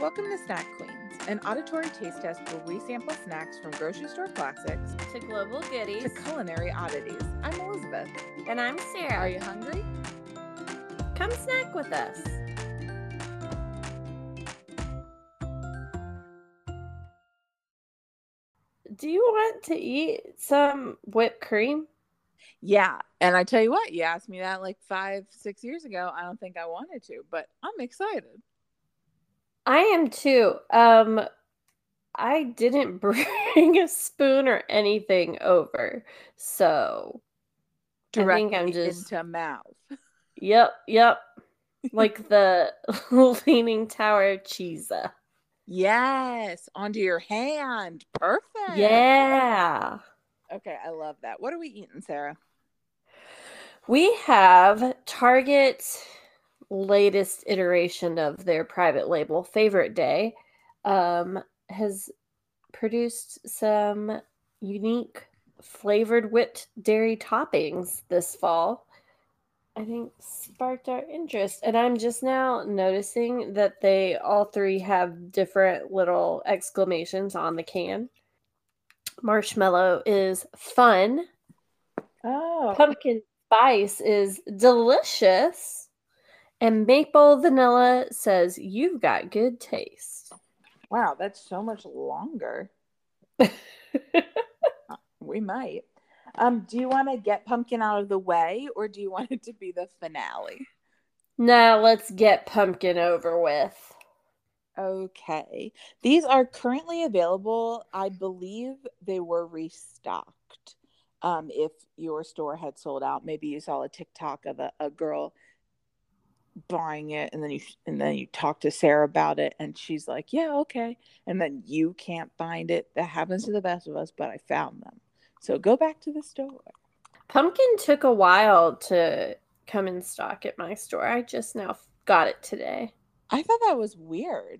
Welcome to Snack Queens, an auditory taste test where we sample snacks from grocery store classics to global goodies to culinary oddities. I'm Elizabeth. And I'm Sarah. Are you hungry? Come snack with us. Do you want to eat some whipped cream? Yeah, and I tell you what, you asked me that like 5-6 years ago. I don't think I wanted to, but I'm excited. I am too. I didn't bring a spoon or anything over, so Directly I think I'm just into mouth. Yep. Like the Leaning Tower of Pisa. Yes, onto your hand. Perfect. Yeah. Okay, I love that. What are we eating, Sarah? We have Target's latest iteration of their private label, Favorite Day, has produced some unique flavored whipped dairy toppings this fall. I think sparked our interest. And I'm just now noticing that they all three have different little exclamations on the can. Marshmallow is fun. Oh. Pumpkin spice is delicious. And maple vanilla says you've got good taste. Wow, that's so much longer. We might. Do you want to get pumpkin out of the way, or do you want it to be the finale? Now let's get pumpkin over with. Okay. These are currently available. I believe they were restocked. If your store had sold out, maybe you saw a TikTok of a girl buying it, and then you talk to Sarah about it, and she's like, "Yeah, okay," and then you can't find it. That happens to the best of us, but I found them. So go back to the store. Pumpkin took a while to come in stock at my store. I just now got it today. I thought that was weird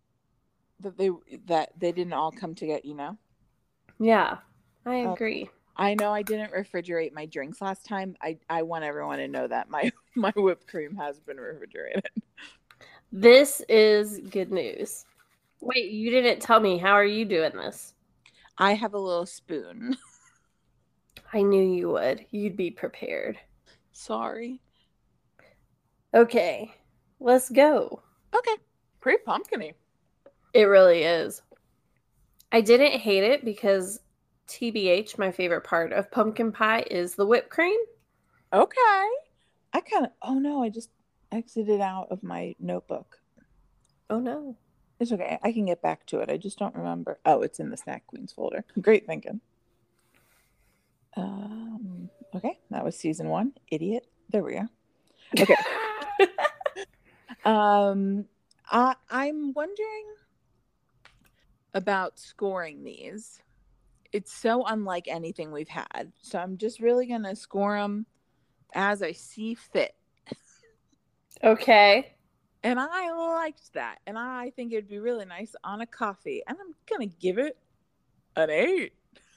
that they didn't all come together, Yeah, I agree. I know I didn't refrigerate my drinks last time. I want everyone to know that my whipped cream has been refrigerated. This is good news. Wait, you didn't tell me. How are you doing this? I have a little spoon. I knew you would. You'd be prepared. Sorry. Okay, let's go. Okay. Pretty pumpkin-y. It really is. I didn't hate it because TBH, my favorite part of pumpkin pie is the whipped cream. Okay. Oh no, I just exited out of my notebook. Oh no. It's okay. I can get back to it. I just don't remember. Oh, it's in the Snack Queens folder. Great thinking. Okay, that was season 1. Idiot. There we go. Okay. I'm wondering about scoring these. It's so unlike anything we've had. So I'm just really going to score them as I see fit. Okay. And I liked that. And I think it'd be really nice on a coffee. And I'm going to give it an 8.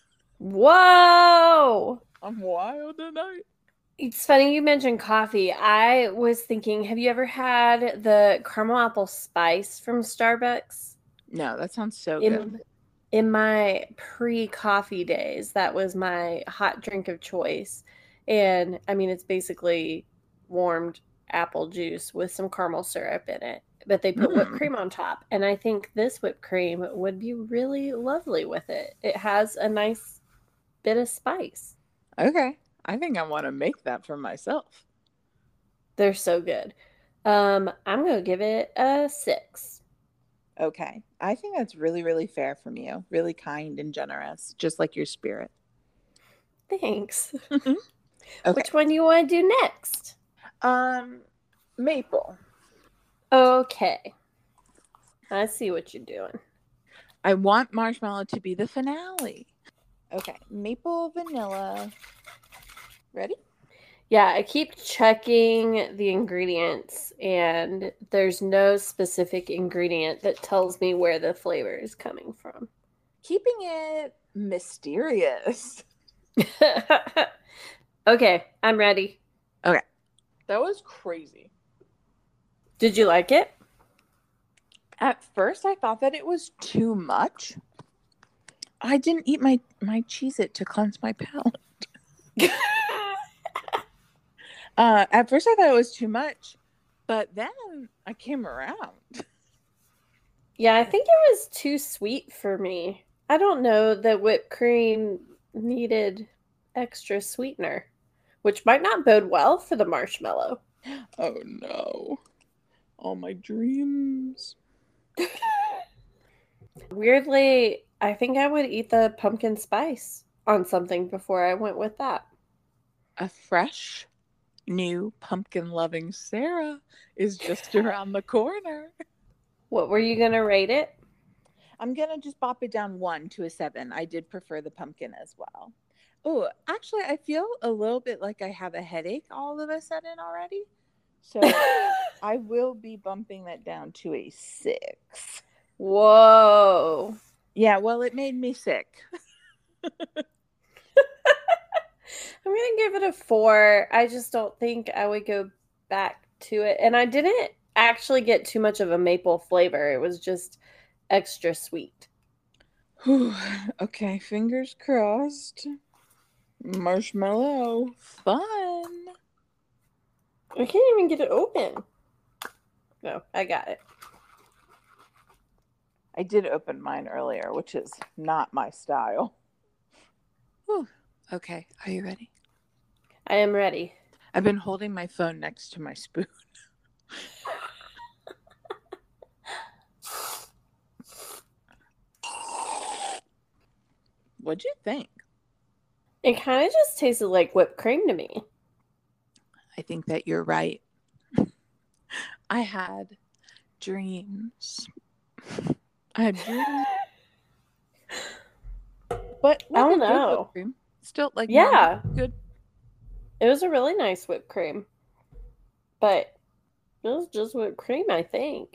Whoa! I'm wild tonight. It's funny you mentioned coffee. I was thinking, have you ever had the caramel apple spice from Starbucks? No, that sounds so good. In my pre-coffee days, that was my hot drink of choice. And I mean, it's basically warmed apple juice with some caramel syrup in it, but they put whipped cream on top. And I think this whipped cream would be really lovely with it. It has a nice bit of spice. Okay. I think I want to make that for myself. They're so good. I'm going to give it a 6. Okay. I think that's really, really fair from you. Really kind and generous, just like your spirit. Thanks. Okay. Which one do you want to do next? Maple. Okay. I see what you're doing. I want marshmallow to be the finale. Okay. Maple vanilla. Ready? Yeah, I keep checking the ingredients, and there's no specific ingredient that tells me where the flavor is coming from. Keeping it mysterious. Okay, I'm ready. Okay. That was crazy. Did you like it? At first, I thought that it was too much. I didn't eat my Cheez-It to cleanse my palate. At first, I thought it was too much, but then I came around. Yeah, I think it was too sweet for me. I don't know that whipped cream needed extra sweetener, which might not bode well for the marshmallow. Oh no. All my dreams. Weirdly, I think I would eat the pumpkin spice on something before I went with that. A fresh, new pumpkin-loving Sarah is just around the corner. What were you going to rate it? I'm going to just bop it down 1 to a 7. I did prefer the pumpkin as well. Oh, actually, I feel a little bit like I have a headache all of a sudden already. So I will be bumping that down to a 6. Whoa. Yeah, well, it made me sick. I'm going to give it a 4. I just don't think I would go back to it. And I didn't actually get too much of a maple flavor. It was just extra sweet. Whew. Okay, fingers crossed. Marshmallow. Fun. I can't even get it open. No, I got it. I did open mine earlier, which is not my style. Whew. Okay, are you ready? I am ready. I've been holding my phone next to my spoon. What'd you think? It kind of just tasted like whipped cream to me. I think that you're right. I had dreams. But I don't know. Whipped cream. Still like good. It was a really nice whipped cream. But it was just whipped cream, I think.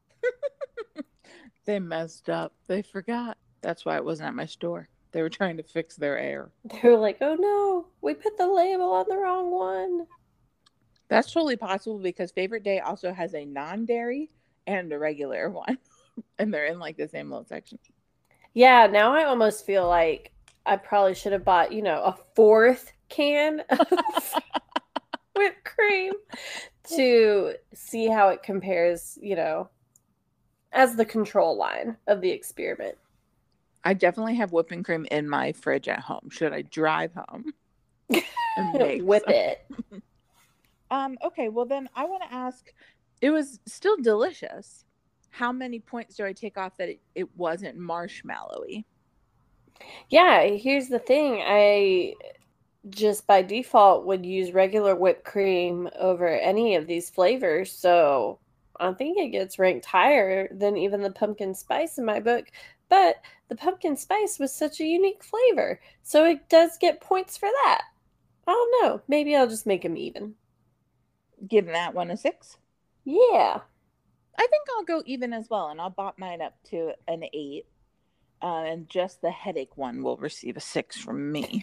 They messed up. They forgot. That's why it wasn't at my store. They were trying to fix their error. They were like, oh no, we put the label on the wrong one. That's totally possible because Favorite Day also has a non-dairy and a regular one. And they're in like the same little section. Yeah, now I almost feel like I probably should have bought, a 4th can of whipped cream to see how it compares, as the control line of the experiment. I definitely have whipping cream in my fridge at home. Should I drive home and make whip it? Okay, well then I want to ask, it was still delicious. How many points do I take off that it wasn't marshmallowy? Yeah, here's the thing. I just by default would use regular whipped cream over any of these flavors. So I think it gets ranked higher than even the pumpkin spice in my book. But the pumpkin spice was such a unique flavor. So it does get points for that. I don't know. Maybe I'll just make them even. Giving that one a 6? Yeah. I think I'll go even as well, and I'll bop mine up to an 8. And just the headache one will receive a 6 from me.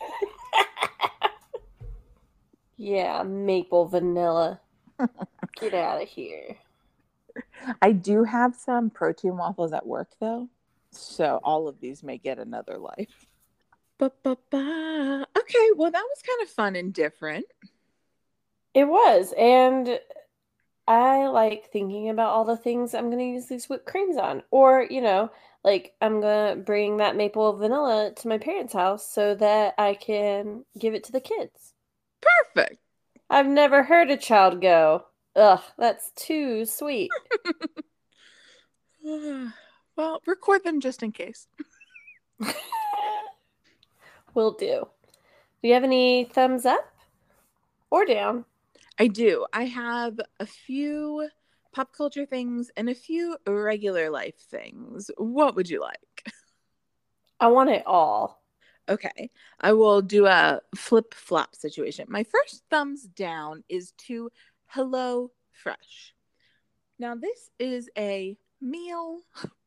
Yeah, maple vanilla. Get out of here. I do have some protein waffles at work, though. So all of these may get another life. Okay, well, that was kind of fun and different. It was, and I like thinking about all the things I'm going to use these whipped creams on. Or, I'm going to bring that maple vanilla to my parents' house so that I can give it to the kids. Perfect. I've never heard a child go, ugh, that's too sweet. Well, record them just in case. Will do. Do you have any thumbs up or down? I do. I have a few pop culture things and a few regular life things. What would you like? I want it all. Okay. I will do a flip-flop situation. My first thumbs down is to Hello Fresh. Now, this is a meal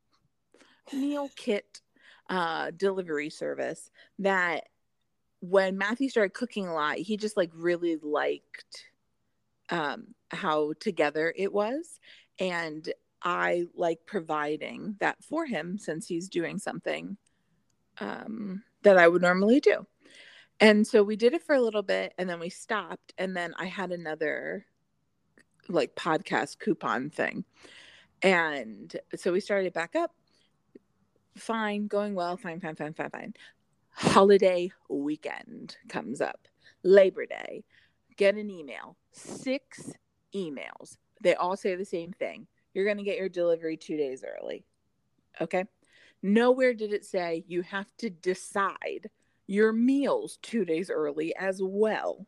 kit delivery service that when Matthew started cooking a lot, he just really liked how together it was. And I like providing that for him since he's doing something that I would normally do. And so we did it for a little bit and then we stopped. And then I had another like podcast coupon thing. And so we started back up. Fine, going well, fine. Holiday weekend comes up. Labor Day. Get an email. 6 emails. They all say the same thing. You're going to get your delivery 2 days early. Okay? Nowhere did it say you have to decide your meals 2 days early as well.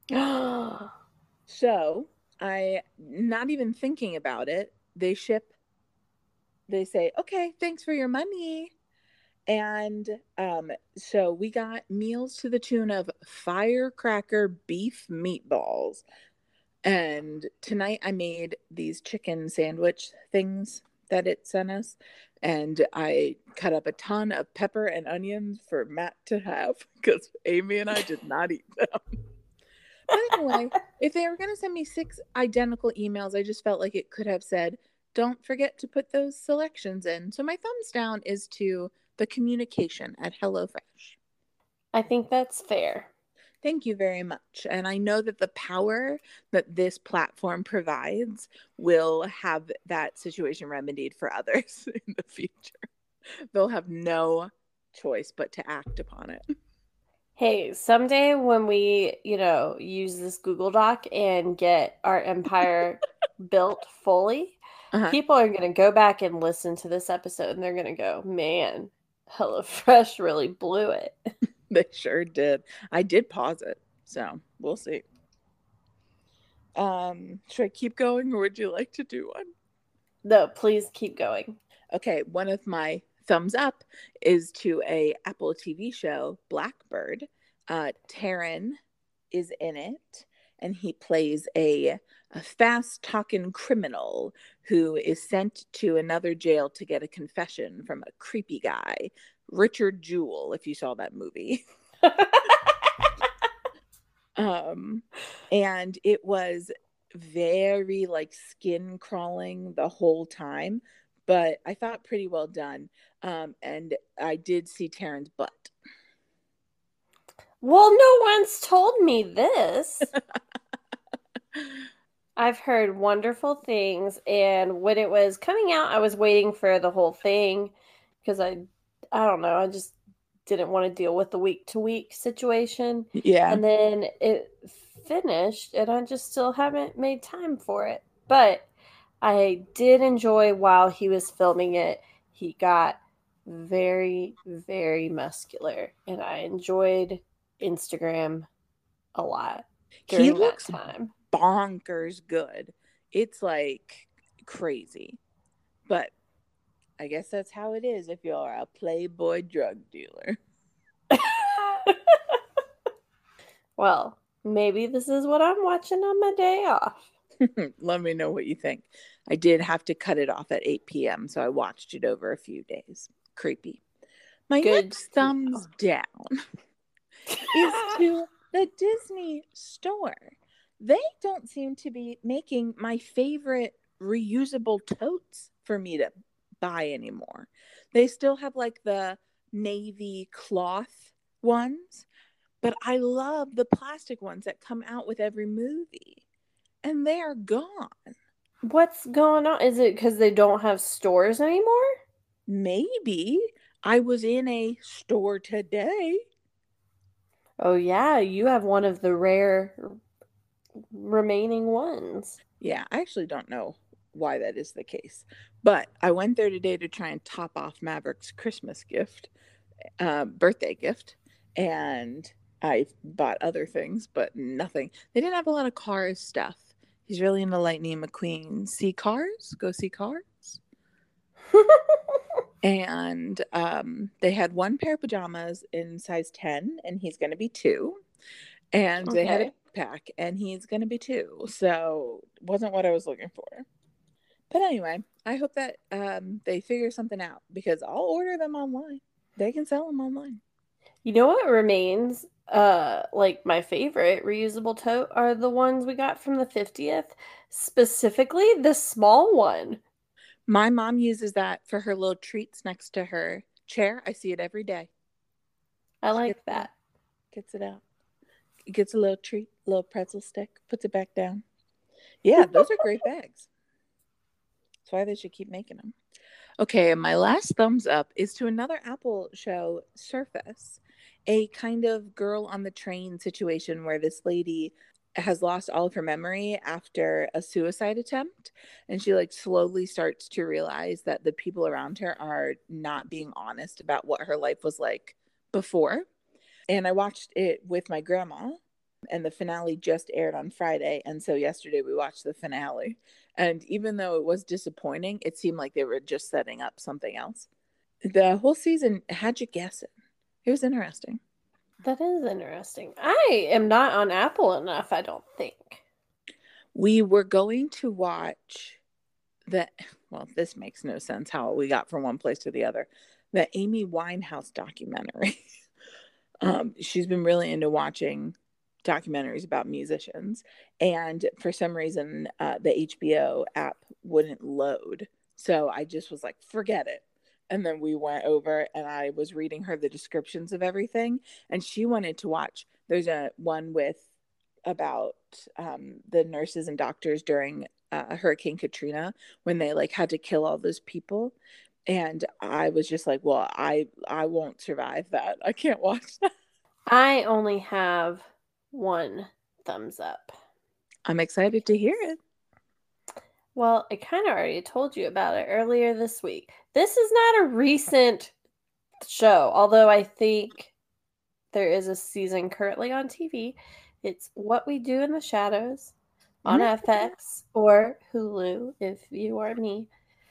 So I, not even thinking about it, they say, okay, thanks for your money. And so we got meals to the tune of firecracker beef meatballs. And tonight I made these chicken sandwich things that it sent us. And I cut up a ton of pepper and onions for Matt to have because Amy and I did not eat them. But anyway, if they were going to send me 6 identical emails, I just felt like it could have said, don't forget to put those selections in. So my thumbs down is to the communication at HelloFresh. I think that's fair. Thank you very much. And I know that the power that this platform provides will have that situation remedied for others in the future. They'll have no choice but to act upon it. Hey, someday when we, use this Google Doc and get our empire built fully, people are going to go back and listen to this episode and they're going to go, man, HelloFresh really blew it. They sure did. I did pause it, so we'll see. Should I keep going or would you like to do one? No, please keep going. Okay, one of my thumbs up is to a Apple TV show, Blackbird. Taron is in it, and he plays a fast-talking criminal who is sent to another jail to get a confession from a creepy guy, Richard Jewell, if you saw that movie. And it was very like skin crawling the whole time, but I thought pretty well done. And I did see Taron's butt. Well, no one's told me this. I've heard wonderful things, and when it was coming out, I was waiting for the whole thing because I don't know, I just didn't want to deal with the week-to-week situation. Yeah. And then it finished, and I just still haven't made time for it. But I did enjoy while he was filming it. He got very, very muscular, and I enjoyed Instagram a lot during He looks that time. Bonkers good. It's like crazy. But I guess that's how it is if you're a playboy drug dealer. Well, maybe this is what I'm watching on my day off. Let me know what you think. I did have to cut it off at 8 p.m., so I watched it over a few days. Creepy. My next thumbs down is to the Disney store. They don't seem to be making my favorite reusable totes for me to buy anymore. They still have like the navy cloth ones, but I love the plastic ones that come out with every movie, and they are gone. What's going on? Is it because they don't have stores anymore? Maybe. I was in a store today. Oh yeah, you have one of the rare remaining ones. Yeah, I actually don't know why that is the case, but I went there today to try and top off Maverick's Christmas gift, birthday gift, and I bought other things, but nothing. They didn't have a lot of Cars stuff. He's really into Lightning McQueen. See Cars? Go see Cars. And they had one pair of pajamas in size 10, and he's going to be 2. And they had a backpack, and he's going to be 2. So wasn't what I was looking for. But anyway, I hope that they figure something out because I'll order them online. They can sell them online. You know what remains? Like my favorite reusable tote are the ones we got from the 50th, specifically the small one. My mom uses that for her little treats next to her chair. I see it every day. I She like that. gets it out. Gets a little treat, a little pretzel stick, puts it back down. Yeah, those are great bags. That's why they should keep making them. Okay, and my last thumbs up is to another Apple show, Surface, a kind of girl on the train situation where this lady has lost all of her memory after a suicide attempt, and she like slowly starts to realize that the people around her are not being honest about what her life was like before. And I watched it with my grandma, and the finale just aired on Friday. And so yesterday we watched the finale. And even though it was disappointing, it seemed like they were just setting up something else. The whole season had you guessing. It was interesting. That is interesting. I am not on Apple enough, I don't think. We were going to watch well, this makes no sense how we got from one place to the other. The Amy Winehouse documentary. She's been really into watching documentaries about musicians, and for some reason the HBO app wouldn't load, so I just was like, forget it. And then we went over and I was reading her the descriptions of everything, and she wanted to watch, there's a one with about the nurses and doctors during Hurricane Katrina, when they like had to kill all those people. And I was just like, well, I won't survive that. I can't watch that. I only have one thumbs up. I'm excited to hear it. Well, I kind of already told you about it earlier this week. This is not a recent show, although I think there is a season currently on TV. It's What We Do in the Shadows on FX or Hulu, if you are me.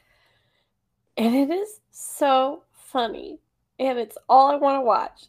And it is so funny. And it's all I want to watch.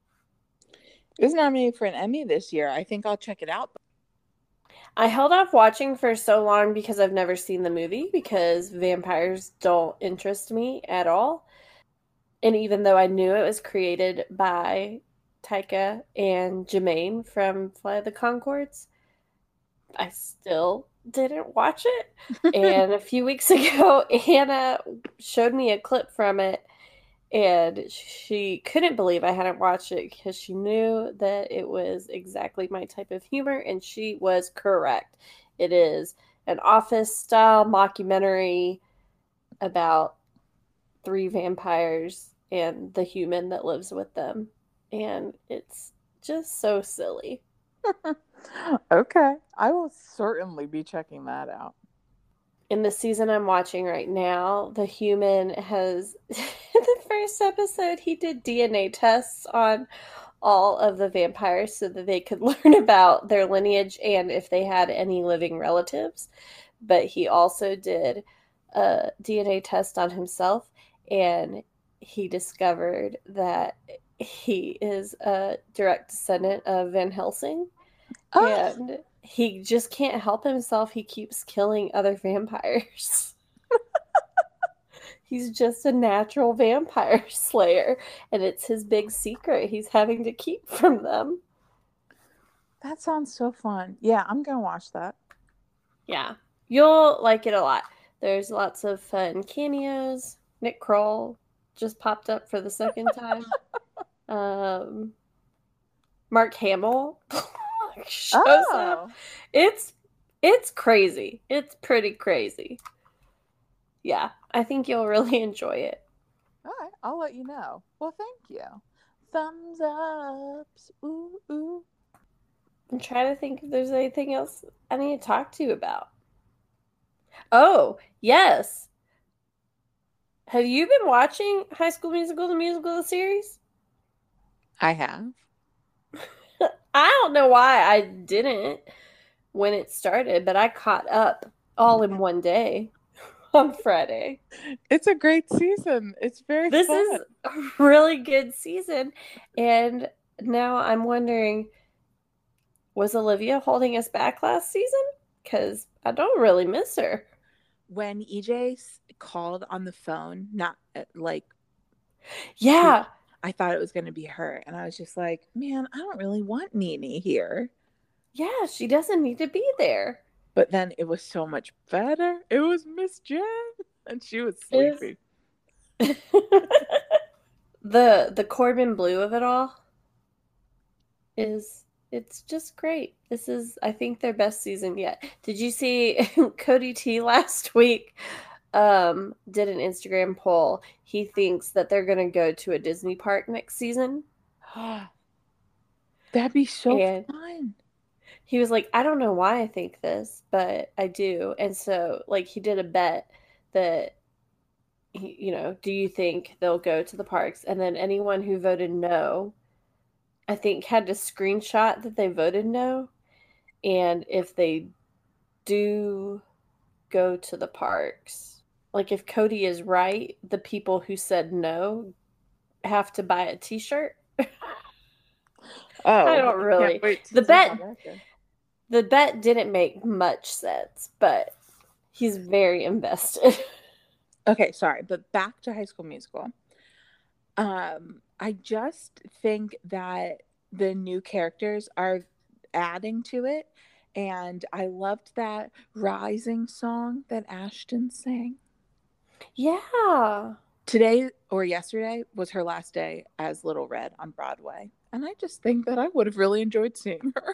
It was nominated for an Emmy this year. I think I'll check it out. I held off watching for so long because I've never seen the movie, because vampires don't interest me at all. And even though I knew it was created by Taika and Jermaine from Flight of the Conchords, I still didn't watch it. And a few weeks ago, Hannah showed me a clip from it, and she couldn't believe I hadn't watched it because she knew that it was exactly my type of humor, and she was correct. It is an Office-style mockumentary about 3 vampires and the human that lives with them, and it's just so silly. Okay, I will certainly be checking that out. In the season I'm watching right now, the human has, in the first episode, he did DNA tests on all of the vampires so that they could learn about their lineage and if they had any living relatives. But he also did a DNA test on himself, and he discovered that he is a direct descendant of Van Helsing. Oh. And he just can't help himself. He keeps killing other vampires. He's just a natural vampire slayer, and it's his big secret he's having to keep from them. That sounds so fun. Yeah, I'm going to watch that. Yeah, you'll like it a lot. There's lots of fun cameos. Nick Kroll just popped up for the second time. Mark Hamill shows up. It's crazy. It's pretty crazy. Yeah, I think you'll really enjoy it. All right, I'll let you know. Well, thank you. Thumbs ups. Ooh, ooh. I'm trying to think if there's anything else I need to talk to you about. Oh, yes. Have you been watching High School Musical, the musical, the series? I have. I don't know why I didn't when it started, but I caught up all in one day on Friday. It's a great season. It's very fun. This is a really good season. And now I'm wondering, was Olivia holding us back last season? Because I don't really miss her. When EJ called on the phone, not like... Yeah. I thought it was going to be her. And I was just like, man, I don't really want Nene here. Yeah, she doesn't need to be there. But then it was so much better. It was Miss Jen. And she was Is sleeping. the Corbin Blue of it all is it's just great. This is, I think, their best season yet. Did you see Cody T last week did an Instagram poll? He thinks that they're going to go to a Disney park next season. That'd be so And fun. he was like, I don't know why I think this, but I do. And so, like, he did a bet that, do you think they'll go to the parks? And then anyone who voted no, I think, had to screenshot that they voted no. And if they do go to the parks, like if Cody is right, the people who said no have to buy a t-shirt. Oh, I don't really. can't wait to The see how bet that goes. the bet didn't make much sense, but he's very invested. Okay, sorry, but back to High School Musical. I just think that the new characters are adding to it, and I loved that Rising song that Ashton sang. Yeah. Today or yesterday was her last day as Little Red on Broadway, and I just think that I would have really enjoyed seeing her.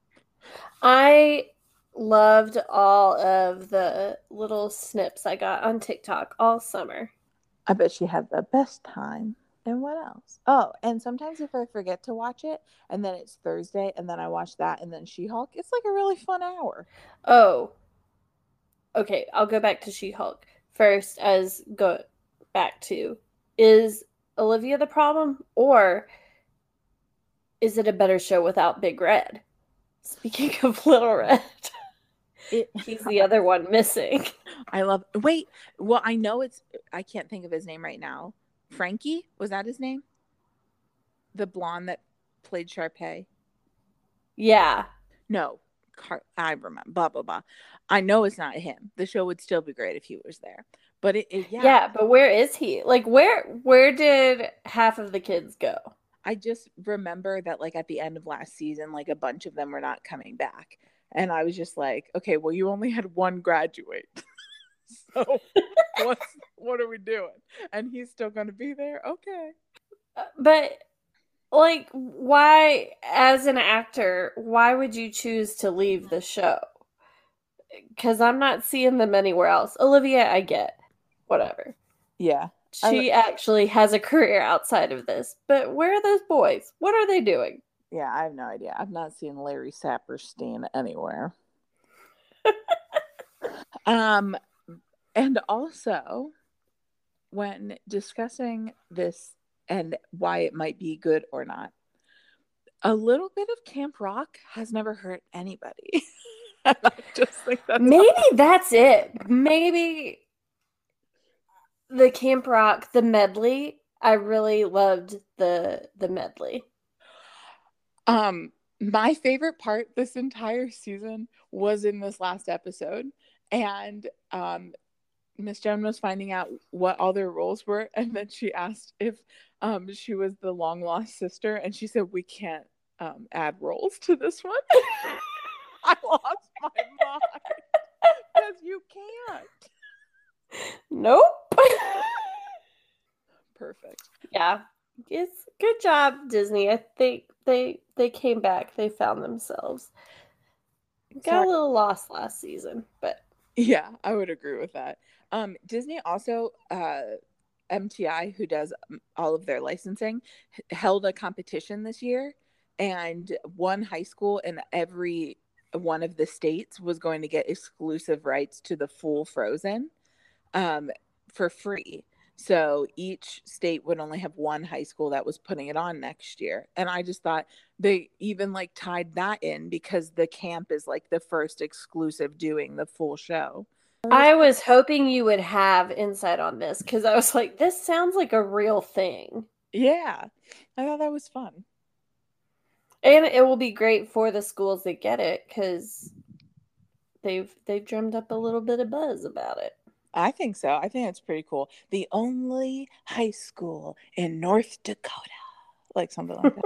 I loved all of the little snips I got on TikTok all summer. I bet she had the best time. And what else? Oh, and sometimes if I forget to watch it and then it's Thursday and then I watch that and then She-Hulk, it's like a really fun hour. Oh, okay. I'll go back to She-Hulk first. As go back to, is Olivia the problem, or is it a better show without Big Red? Speaking of Little Red, he's the other one missing. I love. Wait, well, I know it's. I can't think of his name right now. Frankie, was that his name? The blonde that played Sharpay. Yeah. No, I remember. Blah blah blah. I know it's not him. The show would still be great if he was there. But yeah. Yeah, but where is he? Like, where did half of the kids go? I just remember that like at the end of last season, like a bunch of them were not coming back. And I was just like, okay, well, you only had one graduate. So what are we doing? And he's still going to be there? Okay. But like, why, as an actor, why would you choose to leave the show? Because I'm not seeing them anywhere else. Olivia, I get. Whatever. Yeah. She actually has a career outside of this. But where are those boys? What are they doing? Yeah, I have no idea. I've not seen Larry Saperstein anywhere. And also, when discussing this and why it might be good or not, a little bit of Camp Rock has never hurt anybody. I just think that's it. Maybe the Camp Rock, the medley. I really loved the medley. My favorite part this entire season was in this last episode, and Miss Joan was finding out what all their roles were, and then she asked if she was the long lost sister, and she said we can't add roles to this one. I lost my mind because you can't. Nope. Perfect. Yeah, it's good job, Disney. I think they came back. They found themselves. Got a little lost last season, but yeah, I would agree with that. Disney also, MTI, who does all of their licensing, held a competition this year, and one high school in every one of the states was going to get exclusive rights to the full Frozen for free. So each state would only have one high school that was putting it on next year. And I just thought they even like tied that in because the camp is like the first exclusive doing the full show. I was hoping you would have insight on this because I was like, this sounds like a real thing. Yeah, I thought that was fun. And it will be great for the schools that get it because they've drummed up a little bit of buzz about it. I think so. I think it's pretty cool. The only high school in North Dakota. Like something like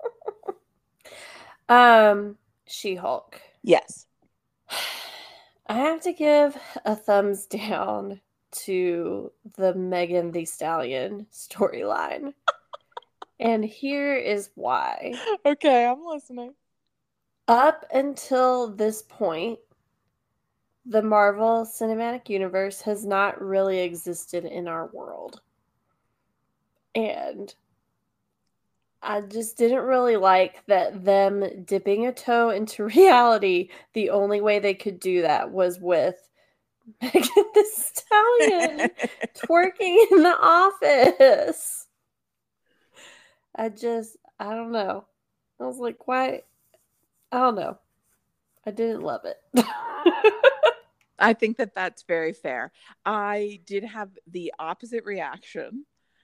that. She-Hulk. Yes. I have to give a thumbs down to the Megan Thee Stallion storyline. And here is why. Okay, I'm listening. Up until this point, the Marvel Cinematic Universe has not really existed in our world. And I just didn't really like that them dipping a toe into reality. The only way they could do that was with Megan Thee Stallion twerking in the office. I don't know. I was like, why? I don't know. I didn't love it. I think that that's very fair. I did have the opposite reaction,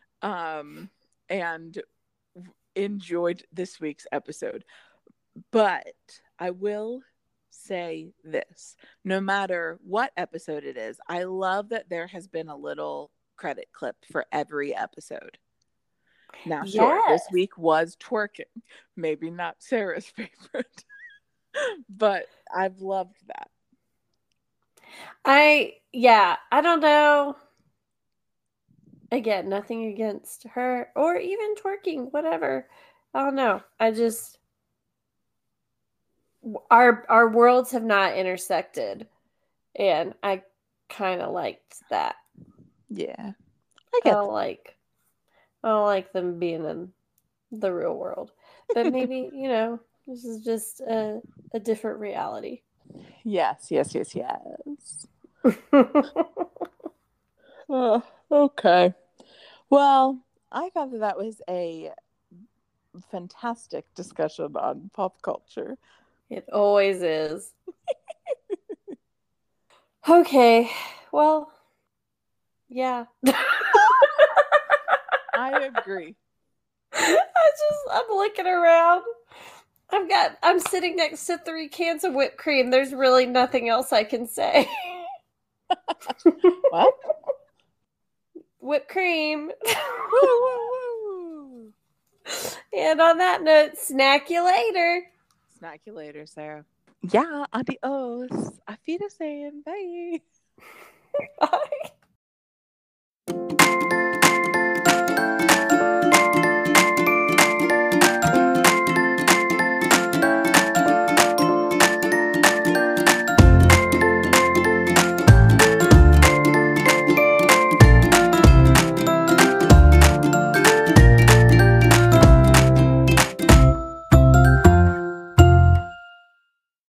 and enjoyed this week's episode. But I will say this: no matter what episode it is, I love that there has been a little credit clip for every episode. Now, sure, this week was twerking. Maybe not Sarah's favorite, but I've loved that. I don't know. Again, nothing against her or even twerking, whatever. I don't know. I just our worlds have not intersected, and I kind of liked that. Yeah, I don't like them being in the real world, but maybe this is just a different reality. Yes. Okay. Well, I thought that was a fantastic discussion on pop culture. It always is. Okay. Well, yeah. I agree. I'm looking around. I'm sitting next to 3 cans of whipped cream. There's really nothing else I can say. Well, whipped cream. Woo, woo, woo. And on that note, snack you later. Snack you later, Sarah. Yeah, adios. Auf Wiedersehen. Bye. Bye.